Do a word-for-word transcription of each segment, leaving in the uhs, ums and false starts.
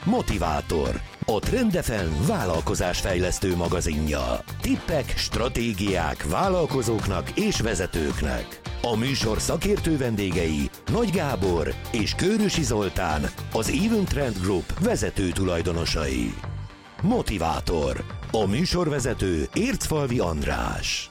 Motivátor, a Trend ef em vállalkozásfejlesztő magazinja. Tippek, stratégiák vállalkozóknak és vezetőknek. A műsor szakértő vendégei Nagy Gábor és Kőrösi Zoltán, az Even Trend Group vezető tulajdonosai. Motivátor, a műsorvezető Ércfalvi András.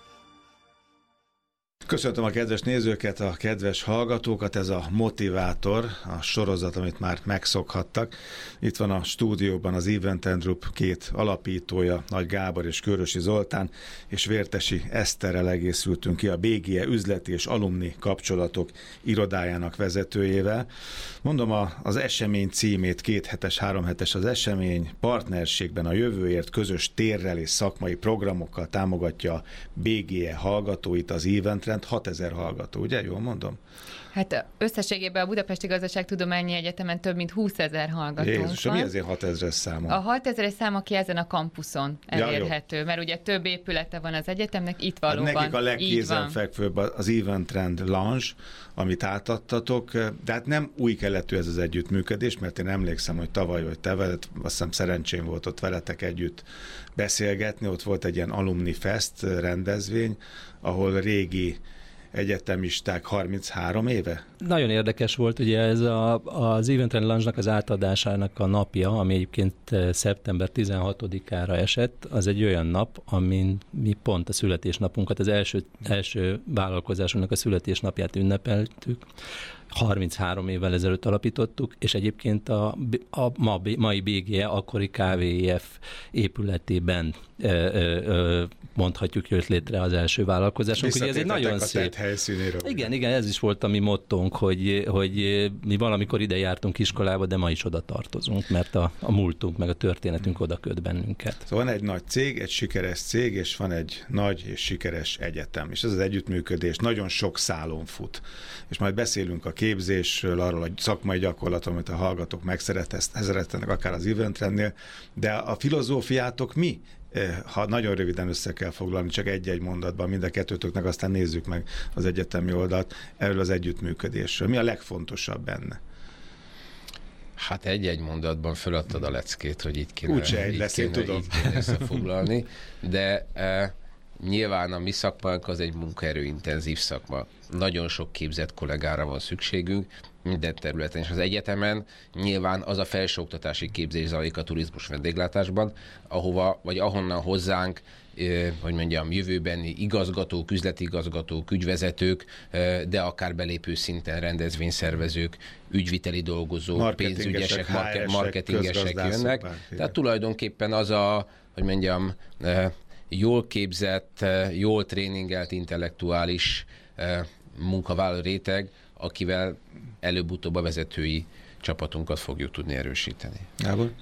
Köszöntöm a kedves nézőket, a kedves hallgatókat, ez a Motivátor, a sorozat, amit már megszokhattak. Itt van a stúdióban az Even Trend Group két alapítója, Nagy Gábor és Kőrösi Zoltán, és Vértesi Eszterrel egészültünk ki, a bé gé e üzleti és alumni kapcsolatok irodájának vezetőjével. Mondom a, az esemény címét, kéthetes, háromhetes az esemény, partnerségben a jövőért közös térrel és szakmai programokkal támogatja a bé gé e hallgatóit, az Even Trend, hatezer hallgató, ugye? Jól mondom? Hát összességében a Budapesti Gazdaságtudományi Egyetemen több mint húszezer hallgatónk Jézus, van. Mi ezért hatezres szám? A hatezeres szám, aki ezen a kampuszon elérhető, ja, mert ugye több épülete van az egyetemnek, itt valóban. Hát nekik a legkézenfekvőbb az Even Trend Lounge, amit átadtatok, de hát nem új keletű ez az együttműködés, mert én emlékszem, hogy tavaly vagy te veled, azt hiszem szerencsém volt ott veletek együtt beszélgetni, ott volt egy ilyen Alumni Fest rendezvény, ahol régi egyetemisták harminchárom éve? Nagyon érdekes volt, ugye ez a, az Even Trend Lounge-nak az átadásának a napja, ami egyébként szeptember tizenhatodikára esett, az egy olyan nap, amin mi pont a születésnapunkat, az első, első vállalkozásunknak a születésnapját ünnepeltük. harminchárom évvel ezelőtt alapítottuk, és egyébként a, a ma, mai bé gé e akkori ká vé i ef épületében ö, ö, mondhatjuk, jött létre az első vállalkozásunk. Ugye ez egy nagyon szép helyszínéről. Igen, igen, ez is volt a mi mottónk, hogy, hogy mi valamikor ide jártunk iskolába, de ma is oda tartozunk, mert a, a múltunk, meg a történetünk oda köt bennünket. Szóval van egy nagy cég, egy sikeres cég, és van egy nagy és sikeres egyetem, és ez az együttműködés nagyon sok szálon fut. És majd beszélünk a képzésről, arról a szakmai gyakorlatról, amit a hallgatók megszeretnek, akár az Even Trendnél, de a filozófiátok mi? Ha nagyon röviden össze kell foglalni, csak egy-egy mondatban mind a kettőtöknek, aztán nézzük meg az egyetemi oldalt erről az együttműködésről. Mi a legfontosabb benne? Hát egy-egy mondatban föladtad a leckét, hogy itt kéne, Úgyse egy így lesz, kéne, én tudom. így kéne összefoglalni, de e, nyilván a mi szakmánk az egy munkaerőintenzív szakma. Nagyon sok képzett kollégára van szükségünk, minden területen, és az egyetemen nyilván az a felsőoktatási képzés zajlik a turizmus vendéglátásban, ahova, vagy ahonnan hozzánk, eh, hogy mondjam, jövőbeni igazgatók, üzleti igazgatók, ügyvezetők, eh, de akár belépő szinten rendezvényszervezők, ügyviteli dolgozók, pénzügyesek, marke, marketingesek jönnek. Bárféle. Tehát tulajdonképpen az a, hogy mondjam, eh, jól képzett, eh, jól tréningelt, intellektuális eh, munkavállaló réteg, akivel előbb-utóbb a vezetői csapatunkat fogjuk tudni erősíteni. Gábor?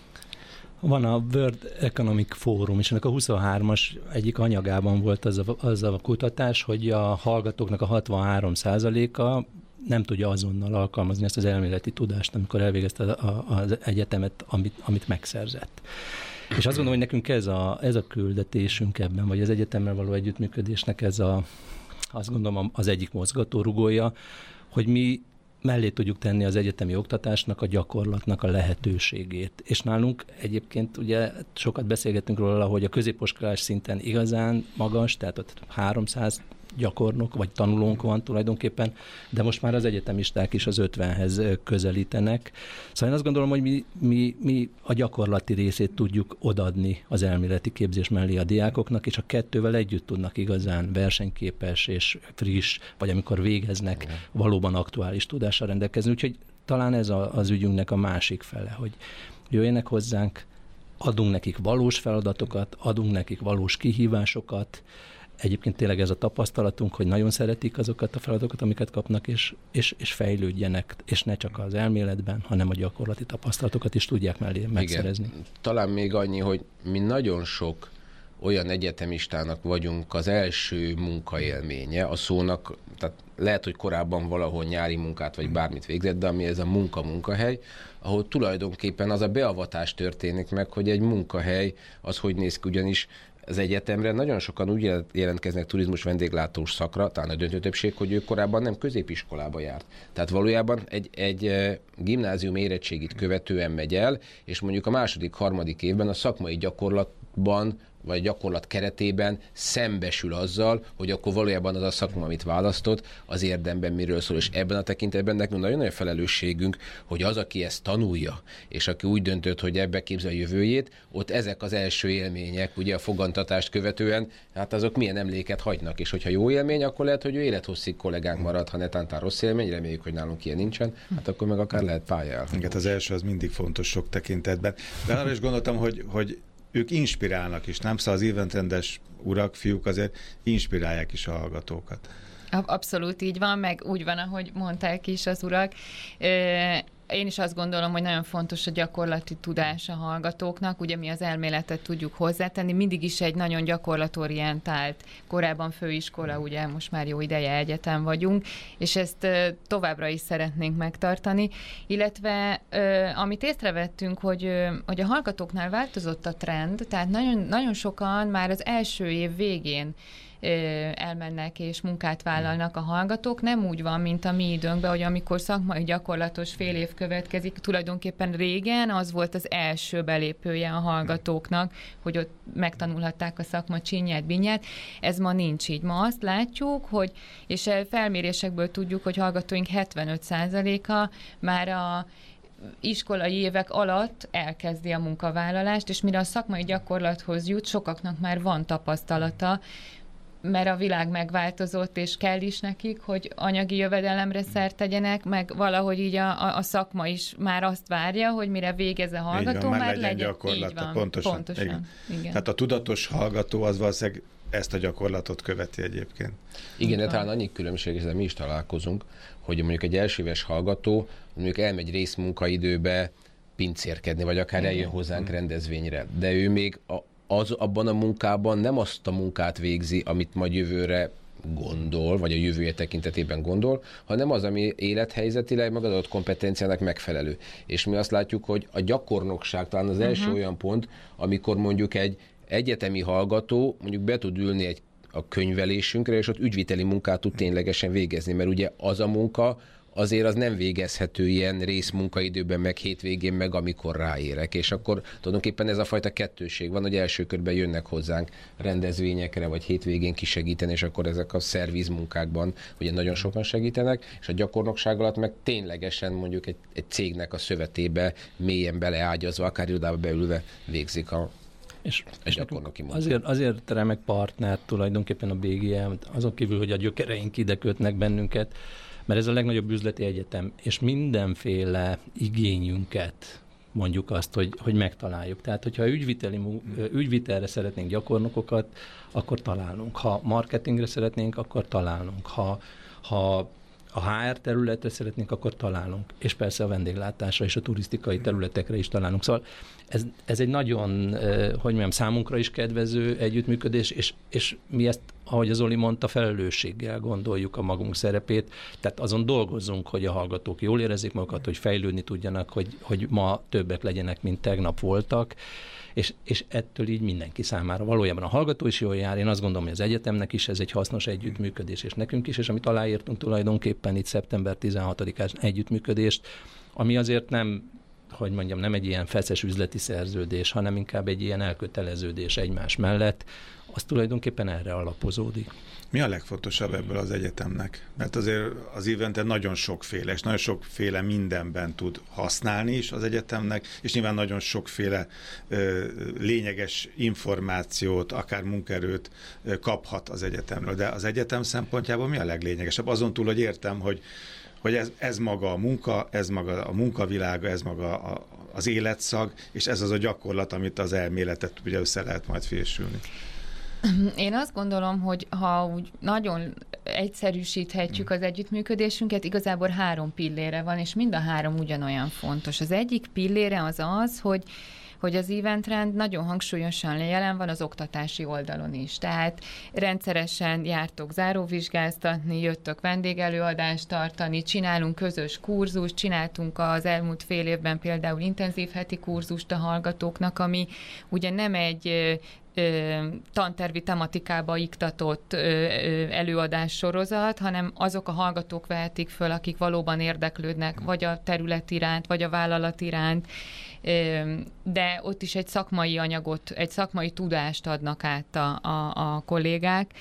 Van a World Economic Forum, és ennek a huszonhármas egyik anyagában volt az a, az a kutatás, hogy a hallgatóknak a hatvanhárom százaléka nem tudja azonnal alkalmazni ezt az elméleti tudást, amikor elvégezte az egyetemet, amit, amit megszerzett. És azt gondolom, hogy nekünk ez a, ez a küldetésünk ebben, vagy az egyetemmel való együttműködésnek ez a, azt gondolom az egyik mozgatórugója, hogy mi mellé tudjuk tenni az egyetemi oktatásnak, a gyakorlatnak a lehetőségét. És nálunk egyébként ugye sokat beszélgettünk róla, hogy a középiskolás szinten igazán magas, tehát ott háromszáz gyakornok vagy tanulónk van tulajdonképpen, de most már az egyetemisták is az ötvenhez közelítenek. Szóval én azt gondolom, hogy mi, mi, mi a gyakorlati részét tudjuk odaadni az elméleti képzés mellé a diákoknak, és a kettővel együtt tudnak igazán versenyképes és friss, vagy amikor végeznek, valóban aktuális tudással rendelkezni. Úgyhogy talán ez a, az ügyünknek a másik fele, hogy jöjjenek hozzánk, adunk nekik valós feladatokat, adunk nekik valós kihívásokat. Egyébként tényleg ez a tapasztalatunk, hogy nagyon szeretik azokat a feladatokat, amiket kapnak, és, és, és fejlődjenek, és ne csak az elméletben, hanem a gyakorlati tapasztalatokat is tudják mellé megszerezni. Igen. Talán még annyi, hogy mi nagyon sok olyan egyetemistának vagyunk az első munkaélménye a szónak, tehát lehet, hogy korábban valahol nyári munkát vagy bármit végzett, de ami ez a munka-munkahely, ahol tulajdonképpen az a beavatás történik meg, hogy egy munkahely az hogy néz ki, ugyanis az egyetemre nagyon sokan úgy jelentkeznek turizmus vendéglátós szakra, talán a döntő többség, hogy ő korábban nem középiskolába járt. Tehát valójában egy, egy gimnázium érettségit követően megy el, és mondjuk a második, harmadik évben a szakmai gyakorlatban vagy gyakorlat keretében szembesül azzal, hogy akkor valójában az a szakma, amit választott, az érdemben miről szól, és ebben a tekintetben nekünk nagyon nagy felelősségünk, hogy az, aki ezt tanulja, és aki úgy döntött, hogy ebbe képzel a jövőjét, ott ezek az első élmények, ugye a fogantatást követően, hát azok milyen emléket hagynak, és hogyha jó élmény, akkor lehet, hogy ő élethosszig kollégánk marad, ha netántán rossz élmény, reméljük, hogy nálunk ilyen nincsen, hát akkor meg akár lehet pályál. Igen, az első az mindig fontos sok tekintetben. De arra is gondoltam, hogy, hogy ők inspirálnak is, nem? Szóval az eventrendes urak, fiúk azért inspirálják is a hallgatókat. Abszolút így van, meg úgy van, ahogy mondták is az urak. Én is azt gondolom, hogy nagyon fontos a gyakorlati tudás a hallgatóknak, ugye mi az elméletet tudjuk hozzátenni, mindig is egy nagyon gyakorlatorientált, korábban főiskola, ugye most már jó ideje egyetem vagyunk, és ezt továbbra is szeretnénk megtartani, illetve amit észrevettünk, hogy, hogy a hallgatóknál változott a trend, tehát nagyon, nagyon sokan már az első év végén elmennek és munkát vállalnak a hallgatók. Nem úgy van, mint a mi időnkben, hogy amikor szakmai gyakorlatos fél év következik, tulajdonképpen régen az volt az első belépője a hallgatóknak, hogy ott megtanulhatták a szakma csinyát, binyát. Ez ma nincs így. Ma azt látjuk, hogy, és felmérésekből tudjuk, hogy hallgatóink hetvenöt százaléka már a iskolai évek alatt elkezdi a munkavállalást, és mire a szakmai gyakorlathoz jut, sokaknak már van tapasztalata, mert a világ megváltozott, és kell is nekik, hogy anyagi jövedelemre szert tegyenek, meg valahogy így a, a, a szakma is már azt várja, hogy mire végez a hallgató, van, már, már legyen, legyen gyakorlata. Így van, pontosan. pontosan. Igen. Igen. Tehát a tudatos hallgató az valószínűleg ezt a gyakorlatot követi egyébként. Igen, de talán annyi különbség, és mi is találkozunk, hogy mondjuk egy elsőéves hallgató mondjuk elmegy részmunkaidőbe pincérkedni, vagy akár eljön hozzánk rendezvényre, de ő még a az abban a munkában nem azt a munkát végzi, amit majd jövőre gondol, vagy a jövője tekintetében gondol, hanem az, ami élethelyzetileg, meg az adott kompetenciának megfelelő. És mi azt látjuk, hogy a gyakornokság talán az első uh-huh. olyan pont, amikor mondjuk egy egyetemi hallgató mondjuk be tud ülni egy a könyvelésünkre, és ott ügyviteli munkát tud ténylegesen végezni, mert ugye az a munka, azért az nem végezhető ilyen részmunkaidőben, meg hétvégén, meg amikor ráérek. És akkor tulajdonképpen ez a fajta kettőség van, hogy első körben jönnek hozzánk rendezvényekre, vagy hétvégén kisegíteni, és akkor ezek a szervizmunkákban ugye nagyon sokan segítenek, és a gyakornokság alatt meg ténylegesen mondjuk egy, egy cégnek a szövetébe mélyen beleágyazva, akár irodába beülve végzik a És, és azért, azért remek partner tulajdonképpen a bé gé em, azon kívül, hogy a gyökereink ide kötnek bennünket, mert ez a legnagyobb üzleti egyetem, és mindenféle igényünket mondjuk azt, hogy, hogy megtaláljuk. Tehát, hogyha ügyviteli, ügyvitelre szeretnénk gyakornokokat, akkor találunk. Ha marketingre szeretnénk, akkor találunk. Ha, ha a há er területre szeretnénk, akkor találunk. És persze a vendéglátásra és a turisztikai területekre is találunk. Szóval ez, ez egy nagyon, hogy mondjam, számunkra is kedvező együttműködés, és, és mi ezt, ahogy az Zoli mondta, felelősséggel gondoljuk a magunk szerepét, tehát azon dolgozzunk, hogy a hallgatók jól érezzék magukat, hogy fejlődni tudjanak, hogy, hogy ma többek legyenek, mint tegnap voltak, és, és ettől így mindenki számára. Valójában a hallgató is jól jár, én azt gondolom, hogy az egyetemnek is ez egy hasznos együttműködés, és nekünk is, és amit aláírtunk tulajdonképpen itt szeptember tizenhatodikán együttműködést, ami azért nem, hogy mondjam, nem egy ilyen feszes üzleti szerződés, hanem inkább egy ilyen elköteleződés egymás mellett, az tulajdonképpen erre alapozódik. Mi a legfontosabb ebből az egyetemnek? Mert azért az Eventen nagyon sokféle, és nagyon sokféle mindenben tud használni is az egyetemnek, és nyilván nagyon sokféle ö, lényeges információt, akár munkaerőt ö, kaphat az egyetemről. De az egyetem szempontjából mi a leglényegesebb? Azon túl, hogy értem, hogy hogy ez, ez maga a munka, ez maga a munkavilága, ez maga a, az életszag, és ez az a gyakorlat, amit az elméletet ugye össze lehet majd fésülni. Én azt gondolom, hogy ha úgy nagyon egyszerűsíthetjük az együttműködésünket, igazából három pillére van, és mind a három ugyanolyan fontos. Az egyik pillére az az, hogy hogy az Eventrend nagyon hangsúlyosan jelen van az oktatási oldalon is. Tehát rendszeresen jártok záróvizsgáztatni, jöttök vendégelőadást tartani, csinálunk közös kurzust, csináltunk az elmúlt fél évben például intenzív heti kurzust a hallgatóknak, ami ugye nem egy tantervi tematikába iktatott előadás sorozat, hanem azok a hallgatók vehetik föl, akik valóban érdeklődnek, vagy a terület iránt, vagy a vállalat iránt, de ott is egy szakmai anyagot, egy szakmai tudást adnak át a, a, a kollégák.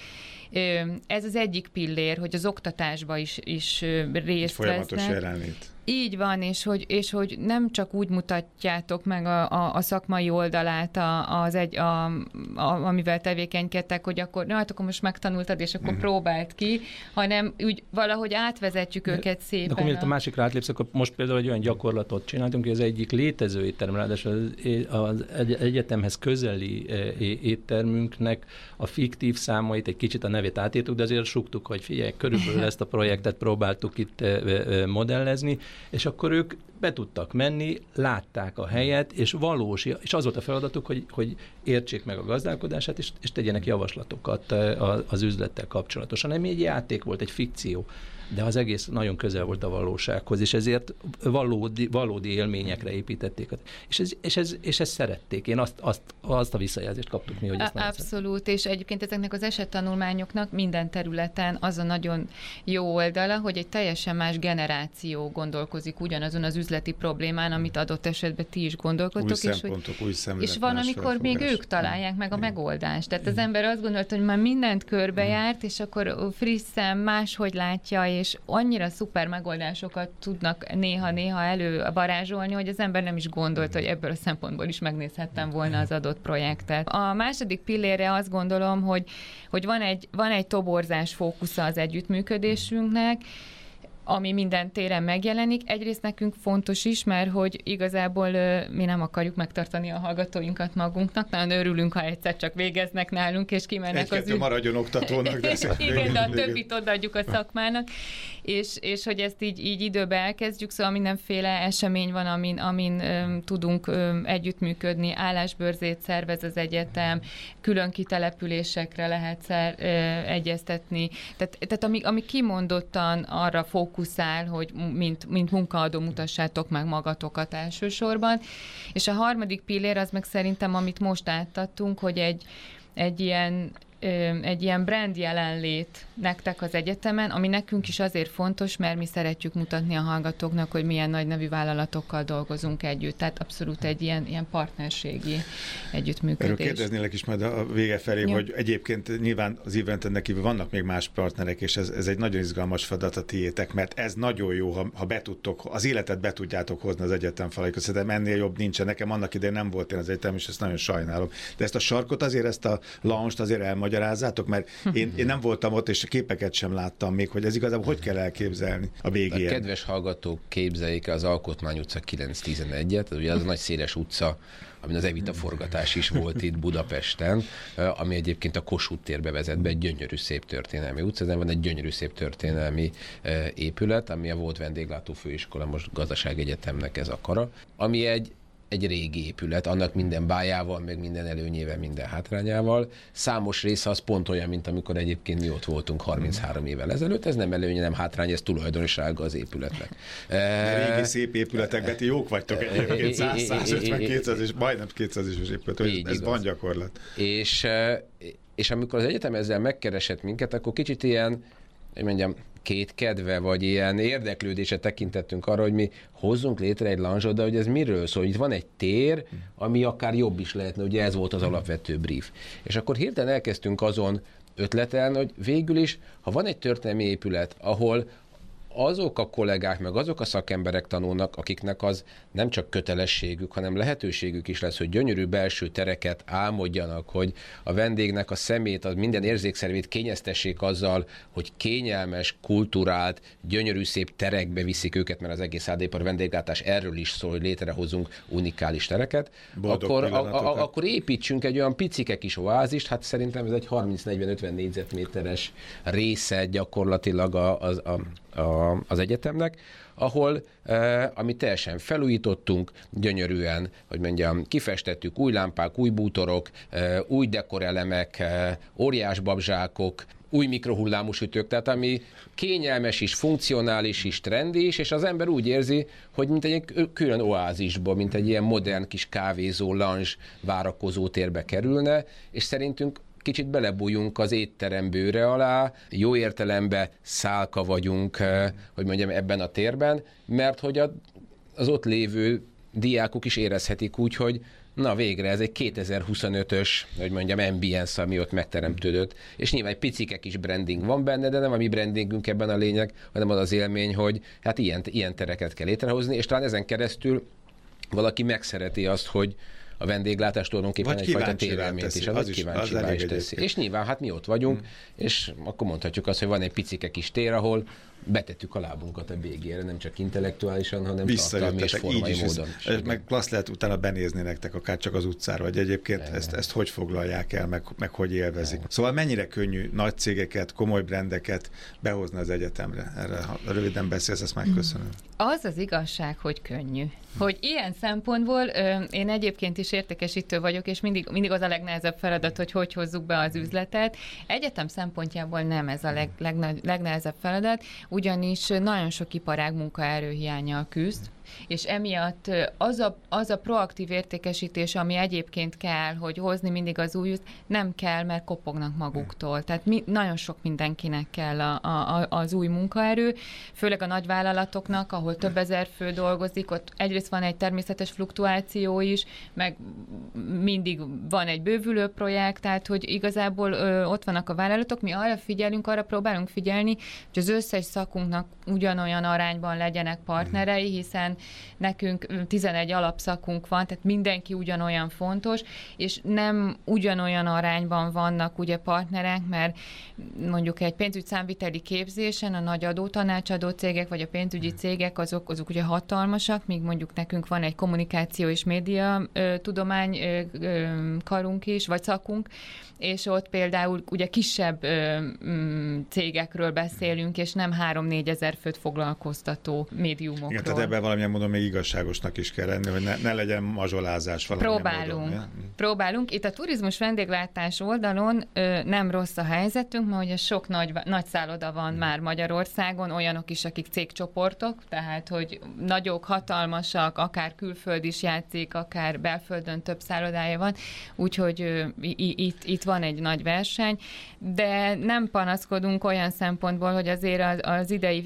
Ez az egyik pillér, hogy az oktatásba is, is részt folyamatos vesznek. jelenlét. Így van, és hogy, és hogy nem csak úgy mutatjátok meg a, a, a szakmai oldalát, a, az egy, a, a, amivel tevékenykedtek, hogy akkor, na, hát akkor most megtanultad, és akkor uh-huh. próbáld ki, hanem úgy valahogy átvezetjük de, őket szépen. De akkor miért a másikra átlépsz, akkor most például egy olyan gyakorlatot csináltunk, hogy az egyik létező étterem, ráadásul az, az egyetemhez közeli éttermünknek a fiktív számait, egy kicsit a nevét átírtuk, de azért suktuk, hogy figyelj, körülbelül ezt a projektet próbáltuk itt modellezni, és akkor ők be tudtak menni, látták a helyet, és valós, és az volt a feladatuk, hogy, hogy értsék meg a gazdálkodását, és, és tegyenek javaslatokat az üzlettel kapcsolatosan. Nem egy játék volt, egy fikció, de az egész nagyon közel volt a valósághoz, és ezért valódi, valódi élményekre építették. És, ez, és, ez, és ezt szerették. Én azt, azt, azt a visszajelzést kaptuk mi, hogy ezt abszolút, és egyébként ezeknek az esettanulmányoknak minden területen az a nagyon jó oldala, hogy egy teljesen más generáció gondolkozik ugyanazon az üzleti problémán, amit adott esetben ti is gondolkodtok. Új és szempontok, hogy, új szemlélet. És van, amikor még ők találják meg a megoldást. Tehát az ember azt gondolta, hogy már mindent körbejárt, és akkor frissen máshogy látja, és annyira szuper megoldásokat tudnak néha-néha elővarázsolni, hogy az ember nem is gondolt, hogy ebből a szempontból is megnézhettem volna az adott projektet. A második pillére azt gondolom, hogy, hogy van egy, van egy toborzás fókusza az együttműködésünknek, ami minden téren megjelenik. Egyrészt nekünk fontos is, mert hogy igazából mi nem akarjuk megtartani a hallgatóinkat magunknak. Nagyon örülünk, ha egyszer csak végeznek nálunk, és kimennek Egy-kettő az... maradjon oktatónak. De igen, de a többit odaadjuk a szakmának, és, és hogy ezt így, így időbe elkezdjük, szóval mindenféle esemény van, amin, amin öm, tudunk öm, együttműködni, állásbörzét szervez az egyetem, külön kitelepülésekre lehet szer, ö, egyeztetni. Tehát, tehát ami, ami kimondottan arra fókuszál, hogy mint, mint munkaadó mutassátok meg magatokat elsősorban. És a harmadik pillér az meg szerintem, amit most átadtunk, hogy egy, egy ilyen egy ilyen brand jelenlét nektek az egyetemen, ami nekünk is azért fontos, mert mi szeretjük mutatni a hallgatóknak, hogy milyen nagy nevű vállalatokkal dolgozunk együtt. Tehát abszolút egy ilyen, ilyen partnerségi együttműködés. Erről kérdeznélek is majd a vége felé, ja. hogy egyébként nyilván az eventen kívül vannak még más partnerek, és ez, ez egy nagyon izgalmas feladat a tiétek, mert ez nagyon jó, ha, ha be tudtok, az életet be tudjátok hozni az egyetem falaikhoz. Szerintem ennél jobb nincsen. Nekem annak idején nem volt én az egyetem, és ezt nagyon sajnálom. De ezt a sarkot azért, ezt a launch-t azért elmagyarázzátok, mert én, én nem voltam ott, és a képeket sem láttam még, hogy ez igazából hogy kell elképzelni a végén. A kedves hallgatók, képzeljék az Alkotmány utca kilenc tizenegyet, ez ugye az a nagy széles utca, amin az Evita forgatás is volt itt Budapesten, ami egyébként a Kossuth térbe vezet be, egy gyönyörű szép történelmi utca, ezen van egy gyönyörű szép történelmi épület, ami a volt vendéglátó főiskola, most Gazdaságegyetemnek ez a kara, ami egy egy régi épület, annak minden bájával, meg minden előnyével, minden hátrányával. Számos része az pont olyan, mint amikor egyébként mi ott voltunk harminchárom évvel ezelőtt. Ez nem előnye, nem hátrány, ez tulajdonsága az épületnek. A régi szép épületekben ti jók vagytok egyébként, száz, százötven, kétszáz és majdnem kétszáz is épület, ez igaz. Van gyakorlat. És, és amikor az egyetem ezzel megkeresett minket, akkor kicsit ilyen, hogy mondjam, két kedve, vagy ilyen érdeklődése tekintettünk arra, hogy mi hozzunk létre egy lounge-ot, de hogy ez miről szól? Itt van egy tér, ami akár jobb is lehetne, ugye ez volt az alapvető brief. És akkor hirtelen elkezdtünk azon ötletelni, hogy végül is, ha van egy történelmi épület, ahol azok a kollégák, meg azok a szakemberek tanulnak, akiknek az nem csak kötelességük, hanem lehetőségük is lesz, hogy gyönyörű belső tereket álmodjanak, hogy a vendégnek a szemét, az minden érzékszervét kényeztessék azzal, hogy kényelmes, kulturált, gyönyörű szép terekbe viszik őket, mert az egész ádépar vendéglátás erről is szól, hogy létrehozunk unikális tereket, akkor, a, a, akkor építsünk egy olyan picike kis oázist, hát szerintem ez egy harminc-negyven-ötven négyzetméteres része gyakorlatilag a, a, a A, az egyetemnek, ahol, eh, amit teljesen felújítottunk, gyönyörűen, hogy mondjam, kifestettük új lámpák, új bútorok, eh, új dekorelemek, eh, óriás babzsákok, új mikrohullámú sütők, tehát ami kényelmes is, funkcionális is, trendi is, és az ember úgy érzi, hogy mint egy külön oázisba, mint egy ilyen modern kis kávézó, lounge várakozó térbe kerülne, és szerintünk kicsit belebújunk az étterem bőre alá, jó értelemben szálka vagyunk, hogy mondjam, ebben a térben, mert hogy a, az ott lévő diákok is érezhetik úgy, hogy na végre, ez egy kétezer-huszonötös, hogy mondjam, ambience, ami ott megteremtődött. És nyilván egy picike kis branding van benne, de nem a mi brandingünk ebben a lényeg, hanem az az élmény, hogy hát ilyen, ilyen tereket kell létrehozni, és talán ezen keresztül valaki megszereti azt, hogy a vendéglátás tulajdonképpen vagy egyfajta térelményt is, az, az kíváncsivá is teszi. És nyilván, hát mi ott vagyunk, hmm. és akkor mondhatjuk azt, hogy van egy picike kis tér, ahol betettük a lábunkat a végére, nem csak intellektuálisan, hanem tartalmi és formai is, módon. Ez, ez meg klassz lehet utána benézni nektek, akár csak az utcára, vagy egyébként ezt, ezt hogy foglalják el, meg, meg hogy élvezik. Nem. Szóval mennyire könnyű nagy cégeket, komoly brandeket behozni az egyetemre? Erre, ha röviden beszélsz, ezt megköszönöm. Az az igazság, hogy könnyű. Hogy ilyen szempontból én egyébként is értékesítő vagyok, és mindig, mindig az a legnehezebb feladat, hogy hogy hozzuk be az üzletet. Egyetem szempontjából nem ez a leg, legnagy, legnehezebb feladat, ugyanis nagyon sok iparág munkaerőhiánnyal küzd, és emiatt az a, az a proaktív értékesítés, ami egyébként kell, hogy hozni mindig az új, nem kell, mert kopognak maguktól. Tehát mi, nagyon sok mindenkinek kell a, a, az új munkaerő, főleg a nagyvállalatoknak, ahol több ezer fő dolgozik, ott egyrészt van egy természetes fluktuáció is, meg mindig van egy bővülő projekt, tehát hogy igazából ö, ott vannak a vállalatok, mi arra figyelünk, arra próbálunk figyelni, hogy az összes szakunknak ugyanolyan arányban legyenek partnerei, hiszen nekünk tizenegy alapszakunk van, tehát mindenki ugyanolyan fontos, és nem ugyanolyan arányban vannak ugye partnerek, mert mondjuk egy pénzügyszámviteli képzésen a nagy adótanácsadó cégek, vagy a pénzügyi cégek, azok, azok ugye hatalmasak, míg mondjuk nekünk van egy kommunikáció és média ö, tudomány ö, ö, karunk is, vagy szakunk, és ott például ugye kisebb ö, m, cégekről beszélünk, és nem három-négy ezer főt foglalkoztató médiumokról. Igen, tehát ebben valamilyen módon még igazságosnak is kell lenni, hogy ne, ne legyen mazsolázás valamilyen Próbálunk. módon. Ja? Próbálunk. Itt a turizmus vendéglátás oldalon ö, nem rossz a helyzetünk, mert ugye sok nagy, nagy szálloda van hmm. már Magyarországon, olyanok is, akik cégcsoportok, tehát hogy nagyok, hatalmasak, akár külföld is játszik, akár belföldön több szállodája van, úgyhogy ö, itt, itt van egy nagy verseny, de nem panaszkodunk olyan szempontból, hogy azért az, az idei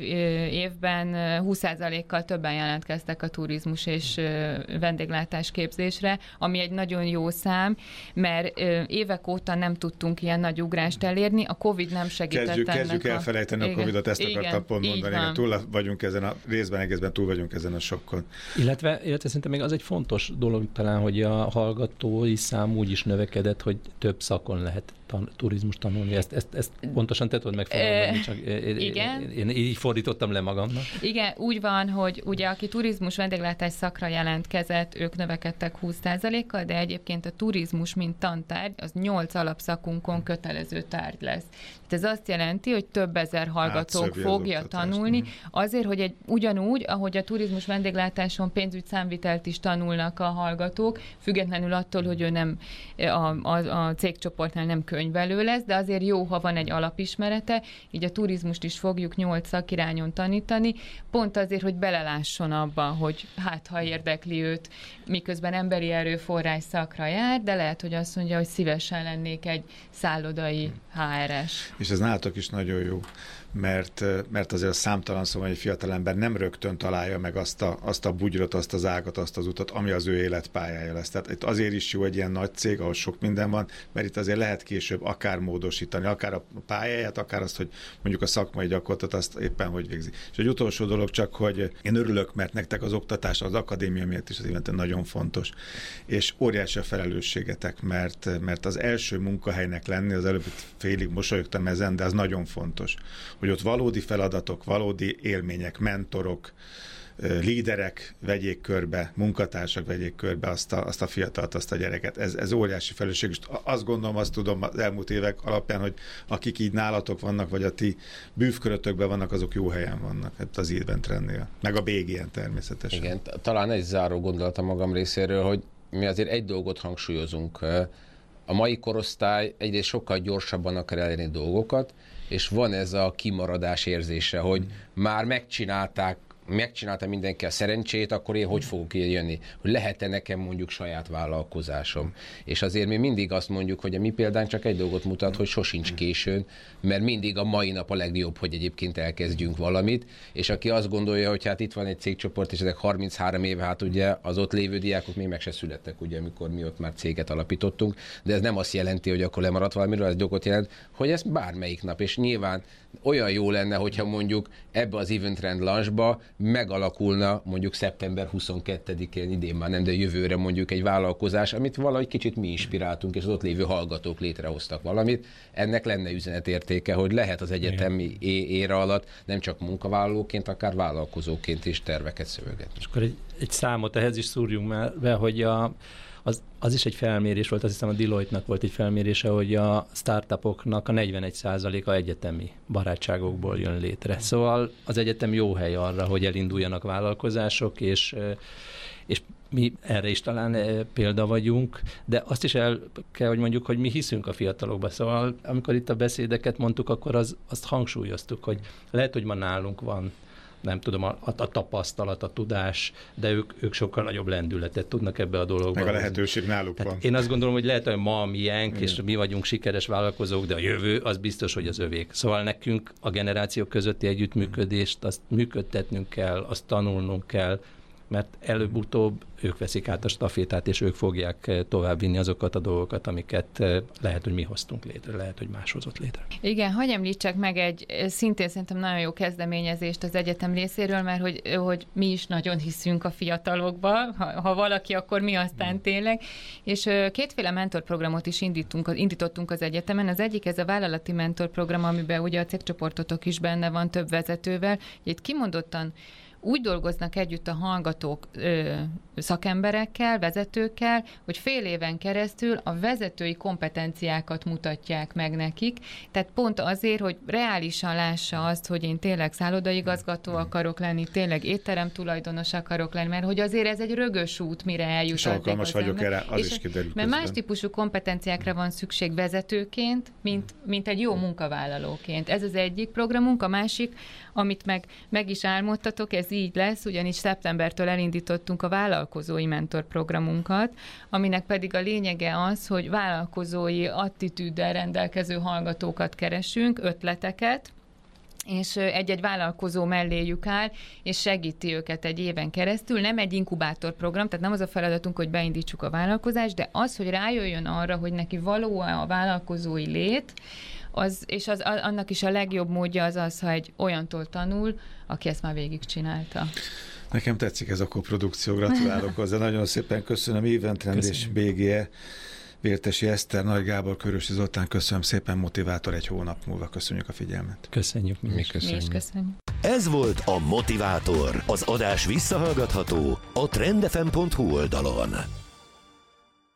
évben húsz százalékkal többen jelentkeztek a turizmus és vendéglátás képzésre, ami egy nagyon jó szám, mert évek óta nem tudtunk ilyen nagy ugrást elérni, a Covid nem segített kezdjük, ennek. Kezdjük elfelejteni a, a Covidot, ezt igen, akartam pont mondani, igen, túl vagyunk ezen a részben, egészben túl vagyunk ezen a sokkon. Illetve, illetve szerintem még az egy fontos dolog talán, hogy a hallgatói szám úgy is növekedett, hogy több szakon lehet tan- turizmus tanulni. Ezt, ezt, ezt pontosan te tudod megfogalmazni, csak igen. Én, én így fordítottam le magamnak. Igen, úgy van, hogy ugye aki turizmus vendéglátás szakra jelentkezett, ők növekedtek húsz százalékkal, de egyébként a turizmus, mint tantárgy, az nyolc alapszakunkon kötelező tárgy lesz. Ez azt jelenti, hogy több ezer hallgatók fogja tanulni, azért, hogy egy, ugyanúgy, ahogy a turizmus vendéglátáson pénzügyszámvitelt is tanulnak a hallgatók, függetlenül attól, hogy ő nem a, a, a cégcsoportnál nem könyvelő lesz, de azért jó, ha van egy alapismerete, így a turizmust is fogjuk nyolc szakirányon tanítani, pont azért, hogy belelásson abba, hogy hát, ha érdekli őt, miközben emberi erőforrás szakra jár, de lehet, hogy azt mondja, hogy szívesen lennék egy szállodai há er es. És ez nálatok is nagyon jó, mert, mert azért a számtalan szó, hogy egy fiatalember nem rögtön találja meg azt a, azt a bugyrot, azt az ágat, azt az utat, ami az ő életpályája lesz. Tehát itt azért is jó egy ilyen nagy cég, ahol sok minden van, mert itt azért lehet később akár módosítani, akár a pályáját, akár azt, hogy mondjuk a szakmai gyakorlatot azt éppen hogy végzi. És egy utolsó dolog csak, hogy én örülök, mert nektek az oktatás, az akadémia miatt is az évente nagyon fontos. És óriási a felelősségetek, mert, mert az első munkahelynek lenni, az előbb félig mosolyogtam ezen, de az nagyon fontos, hogy ott valódi feladatok, valódi élmények, mentorok, líderek vegyék körbe, munkatársak vegyék körbe azt a, azt a fiatalt, azt a gyereket. Ez, ez óriási felelősség. És azt gondolom, azt tudom az elmúlt évek alapján, hogy akik így nálatok vannak, vagy a ti bűvkörötökben vannak, azok jó helyen vannak hát az Event-rendnél. Meg a bé gé en természetesen. Igen, talán egy záró gondolat a magam részéről, hogy mi azért egy dolgot hangsúlyozunk a mai korosztály egyrészt sokkal gyorsabban akar elérni dolgokat, és van ez a kimaradás érzése, hogy már megcsinálták, megcsinálta mindenki a szerencsét, akkor én hogy fogok ilyen jönni? Hogy lehet-e nekem mondjuk saját vállalkozásom? És azért mi mindig azt mondjuk, hogy a mi példán csak egy dolgot mutat, hogy sosincs későn, mert mindig a mai nap a legjobb, hogy egyébként elkezdjünk valamit, és aki azt gondolja, hogy hát itt van egy cégcsoport, és ezek harminchárom éve, hát ugye az ott lévő diákok még meg se születtek, ugye, amikor mi ott már céget alapítottunk, de ez nem azt jelenti, hogy akkor lemaradt valamiről, ez gyakorlatilag jelent, hogy ez bármelyik nap, és nyilván olyan jó lenne, hogyha mondjuk ebbe az Event Trend Launchba megalakulna mondjuk szeptember huszonkettedikén, idén már nem, de jövőre mondjuk egy vállalkozás, amit valahogy kicsit mi inspiráltunk, és az ott lévő hallgatók létrehoztak valamit. Ennek lenne üzenetértéke, hogy lehet az egyetemi éra alatt nem csak munkavállalóként, akár vállalkozóként is terveket szövegetni. És akkor egy, egy számot ehhez is szúrjunk már be, hogy a Az, az is egy felmérés volt, azt hiszem a Deloitte-nak volt egy felmérése, hogy a startupoknak a negyvenegy százaléka egyetemi barátságokból jön létre. Szóval az egyetem jó hely arra, hogy elinduljanak vállalkozások, és, és mi erre is talán példa vagyunk, de azt is el kell, hogy mondjuk, hogy mi hiszünk a fiatalokba. Szóval amikor itt a beszédeket mondtuk, akkor az, azt hangsúlyoztuk, hogy lehet, hogy ma nálunk van, nem tudom, a, a tapasztalat, a tudás, de ők, ők sokkal nagyobb lendületet tudnak ebbe a dologba. Meg a lehetőség náluk Tehát van. Én azt gondolom, hogy lehet, hogy ma a miénk, és mi vagyunk sikeres vállalkozók, de a jövő az biztos, hogy az övék. Szóval nekünk a generációk közötti együttműködést, azt működtetnünk kell, azt tanulnunk kell, mert előbb-utóbb ők veszik át a stafétát, és ők fogják továbbvinni azokat a dolgokat, amiket lehet, hogy mi hoztunk létre, lehet, hogy más hozott létre. Igen, hagyj említsek meg egy szintén szerintem nagyon jó kezdeményezést az egyetem részéről, mert hogy, hogy mi is nagyon hiszünk a fiatalokba, ha, ha valaki, akkor mi aztán tényleg. És kétféle mentorprogramot is indítunk, indítottunk az egyetemen. Az egyik ez a vállalati mentorprogram, amiben ugye a cégcsoportotok is benne van több vezetővel. Itt kimondottan úgy dolgoznak együtt a hallgatók ö, szakemberekkel, vezetőkkel, hogy fél éven keresztül a vezetői kompetenciákat mutatják meg nekik. Tehát pont azért, hogy reálisan lássa azt, hogy én tényleg szállodaigazgató akarok lenni, tényleg étterem tulajdonos akarok lenni, mert hogy azért ez egy rögös út, mire eljut. És alkalmas vagyok erre, az és is kiderült. Mert más típusú kompetenciákra van szükség vezetőként, mint, mint egy jó munkavállalóként. Ez az egyik programunk, a másik, amit meg, meg is álmodtatok, ez így lesz, ugyanis szeptembertől elindítottunk a vállalkozói mentorprogramunkat, aminek pedig a lényege az, hogy vállalkozói attitűddel rendelkező hallgatókat keresünk, ötleteket, és egy-egy vállalkozó melléjük áll, és segíti őket egy éven keresztül. Nem egy inkubátorprogram, tehát nem az a feladatunk, hogy beindítsuk a vállalkozást, de az, hogy rájöjjön arra, hogy neki való a vállalkozói lét, az, és az, annak is a legjobb módja az az, ha egy olyantól tanul, aki ezt már végigcsinálta. Nekem tetszik ez a koprodukció, gratulálok hozzá. Nagyon szépen köszönöm Event Trend és bé gé é, Vértesi Eszter, Nagy Gábor, Körösi Zoltán, köszönöm szépen, Motivátor egy hónap múlva. Köszönjük a figyelmet. Köszönjük. Mi, mi is. köszönjük. Mi is köszönjük. Ez volt a Motivátor, az adás visszahallgatható a trend f m pont h u oldalon.